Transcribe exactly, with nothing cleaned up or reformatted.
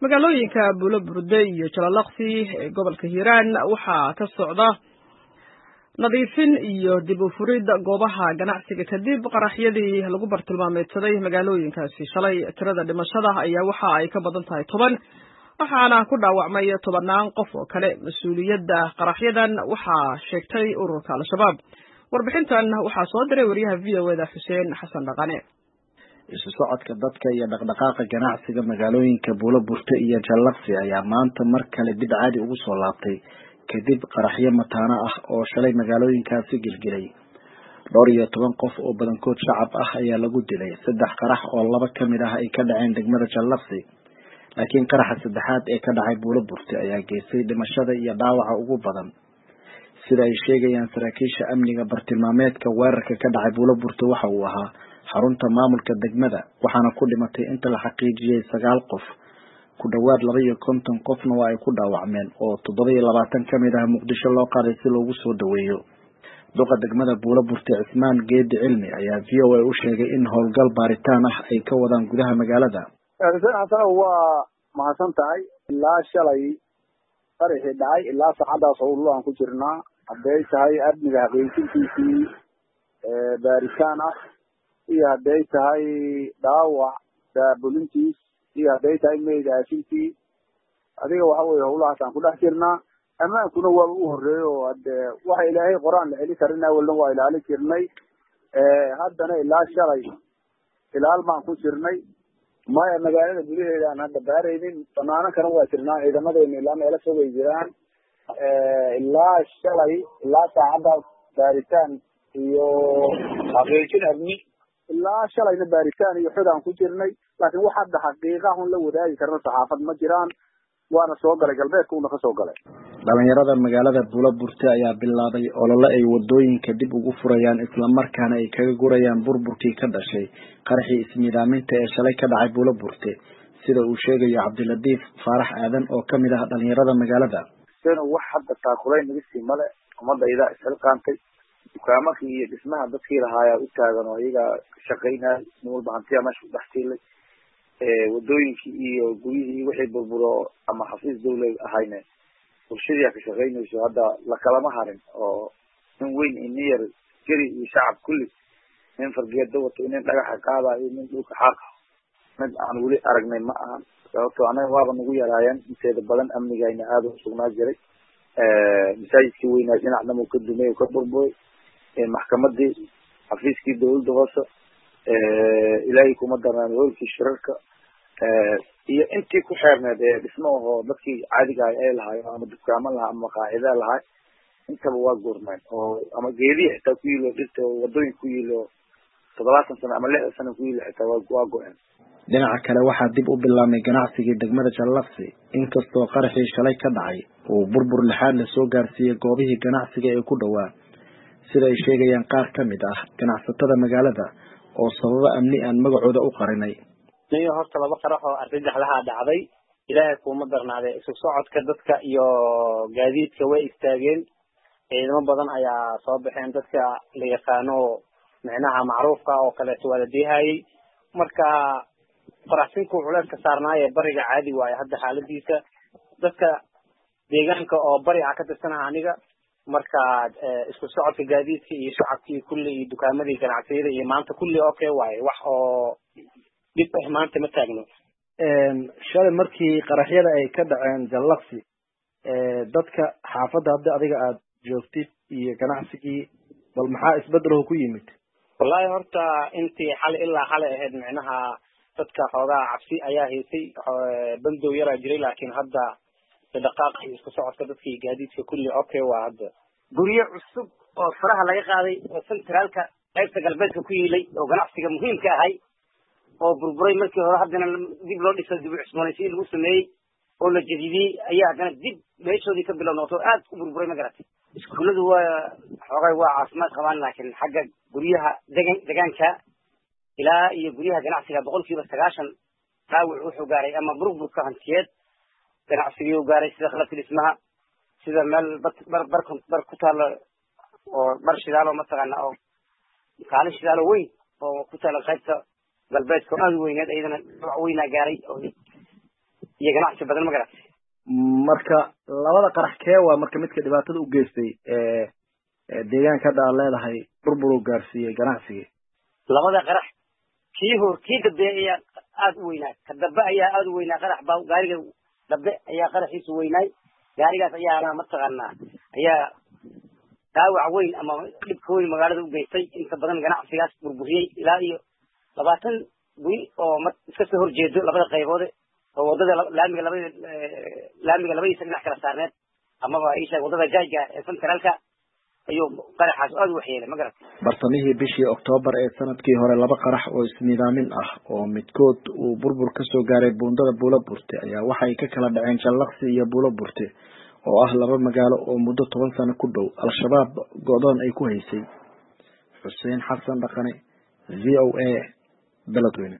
magaalooyinka Buulaburde iyo Jalalaqsi ee gobolka Hiiraan waxaa ka socda nadiifin iyo dib u furid goobaha ganacsiga kadib qaraxyadii lagu bartilmaameedsaday magaalooyinkaasi shalay tirada dhimashada ayaa waxa ay ka badan tahay toban waxaana ku dhaawacmay tobanaan qof oo kale mas'uuliyadda qaraxyadan waxaa sheegtay ururka Al-Shabaab warbixintan waxaa soo diray wariyaha V O A da Xuseen Xasan Dhaqane isu socodka dadka iyo dhaqdhaqaaqa ganacsiga magaalooyinka Buulaburde iyo Jalalaqsi ayaa maanta mar kale dib caadi ugu soo laabtay kadib qaraxyo mataano ah oo shalay magaalooyinkaasi gilgilay dhowr iyo toban qof oo badankood shacab ah ayaa lagu dilay saddex qarax oo laba ka mid ah ay ka dhaceen degmada Jalalaqsi laakiin qaraxa saddexaad ee ka dhacay Buulaburde ayaa geystay dhimashada iyo dhaawaca ugu badan sida ay sheegayaan saraakiisha amniga bartilmaameedka weerarka ka dhacay Buulaburde waxa uu ahaa xarunta maamulka degmada waxaana ku dhimatay inta la xaqiijiyay sagaal qof ku dhawaad laba iyo konton qofna waa ay ku dhaawacmeen oo toddoba iyo labaatan ka mid ah Muqdisho loo qaaday si loogu soo daweeyo duqa degmada Buulaburde Cismaan Geedi Cilmi ayaa V O A u sheegay in howlgal baaritaan ah ay ka wadaan gudaha magaalada asana waa mahadsan tahay ilaa shalay qaraxii dhacay ilaa saacadaas oo aan ku jirnaa haday tahay amniga xaqiijintiisii ee baaritaan ah iyo haday tahay dhaawac daabulintiis iyo haday tahay meydaasintii adiga waxa weeye howlahaas aan ku dhex jirnaa amaankuna waa u horeeyo oo hade waxa ilaahay qoraan la celi karina walna waa ilaalin jirnay ee haddana ilaa shalay ilaal baan ku jirnay maya magaalada gudaheeda aan hadda baaraynin banaano kana waa jirnaa ciidamadeena ilaa meelo fogay jiraan ilaa shalay ilaa saacadaas baaritaan iyo xaqiijin amni ilaa shalayna baaritaan iyo xod aan ku jirnay laakiin wax hadda xaqiiqa hun la wadaagi karno saxaafad ma jiraan waana soo galay galbeedka una ka soo galay dhalinyarada magaalada Buulaburde ayaa bilaabay olole ay wadooyinka dib ugu furayaan isla markaana ay kaga gurayaan burburkii ka dhashay qaraxii ismiidaaminta ee shalay ka dhacay Buulaburde sida uu sheegayo Cabdiladiif Faarax Aadan oo kamid ah dhalinyarada magaalada sida wax hadda taakulay naga sii male umadayda isxilqaantay dukaamadii iyo dhismaha dadkii lahaaya u taagan oo iyaga shaqeynay nool bahantiya meesha u dhaxtiilay ee wadooyinkii iyo guriyihii wixii burburo ama xafiis dawlad ahayna bulshada ka shaqeynayso hadda la kalama harin oo in weyn in yar jiri iyo shacab kulli in fargeedo wato in dhagax qaada iyo in dhulka xaq mid aan wali aragnay ma aha sababtoo anaga waaba nagu yaraayeen inteeda badan amnigayna aad u sugnaa jiray ee masaajidkii weynaa dhinacna uu ka dumay ka burburay ee maxkamadii xafiiskii dawladda hoose ee ilaahay kuma darnaan hoolkii shirarka ee iyo intii ku xeerneed ee dhismaha dadkii caadiga ah ee lahaay ama dukaamo lahaa ama qaacida lahaay intaba waa goormeen oo ama geediye xitaa ku yilo dhirta wadooyin ku yilo toddobaatan sano ama lix sano ku yilo xitaa waa go'een dhinaca kale waxaa dib u bilaabmay ganacsigii degmada Jalalaqsi inkastoo qaraxii shalay ka dhacay uu burbur lixaad la soo gaarsiiyay goobihii ganacsiga ee ku dhawaa sida ay sheegayaan qaar ka mid ah ganacsatada magaalada oo sababa amni aan magacooda u qarinay niyo horta laba qarax oo argagax laha dhacday ilaahay kuma darnaaday isu socodka dadka iyo gaadiidka way istaageen ciidamo badan ayaa soo baxeen dadka la yaqaano macnaha macruufka oo kale wada diihayay marka qaraxsinku culeys ka saarnaaye bariga caadi waaye hadda xaaladiisa dadka deegaanka oo bariga ka tirsanaa aniga marka isku socodka gaadiidka iyo shacabkii kulli iyo dukaamadii ganacsiyada iyo maanta kulli okay waaye wax oo dib ah maanta ma taagno een shalay markii qaraxyada ay ka dhaceen Jalalaqsi ee dadka xaafadda hadda adiga aad joogtid iyo ganacsigii bal maxaa isbedel ku yimid wallahi horta intii xal ilaa xal ahayd macnaha dadka xoogaa cabsi ayaa haysay bandow yara jiray laakiin hadda dhaqaaqii isku socodka dadkii gaadiidka kulli okay waa hadda guriyo cusub oo faraha laga qaaday oo centralka qaybta galbeedka ku yilay oo ganacsiga muhiimka ahay oo burburay markii hore haddana dib loo dhisay dib u cusboonaysiin lagu sameeyay oo la jadidiyay ayaa haddana dib meeshoodii ka bilownoto aad u burburay ma garatay iskuuladu waa xoogay waa caafimaad qabaan laakiin xagga guryaha degan deegaanka ilaa iyo guryaha ganacsiga boqolkiiba sagaashan dhaawac wuxuu gaaray ama burburka hantiyeed ganacsigii uu gaaray sida qalabka dhismaha sida meel bar bar bar ku taala oo bar shidaalo mataqaana oo kaalin shidaalo weyn oo ku taala qaybta galbeedka aad weyneed ayadana wax weyna gaaray oo iyo ganacsi badan ma garatay marka labada qarax kee waa marka midka dhibaatada u geystay ee deegaanka hadda aad leedahay burbur uu gaarsiiyey ganacsigii labada qarax kii hor kii dambe ayaa aad u weynaa ka dambe ayaa aad u weynaa qarax baa gaariga dambe ayaa qaraxiisu weynaay gaarigaas ayaa mataqaanaa ayaa dhaawac weyn ama dhibka weyn magaalada u geystay inta badan ganacsigaas burburiyey ilaa iyo labaatan guri oo iska soo horjeedo labada qaybood oo wadada laamiga labada laamiga labadiisa dhinac kala saarneed amaba isha wadada jaayga ee centralka ayuu qaraxaas aad u waxyeelay ma garatay bartamihii bishii Oktoobar ee sanadkii hore laba qarax oo isnidaamin ah oo midkood uu burbur ka soo gaaray buundada Buulaburte ayaa waxay ka kala dhaceen Jallaqsi iyo Buulaburte oo ah laba magaalo oo muddo toban sano ku dhow al-shabaab go'doon ay ku haysay. Xuseen Xasan Dhaqane, V O A, Beledweyne.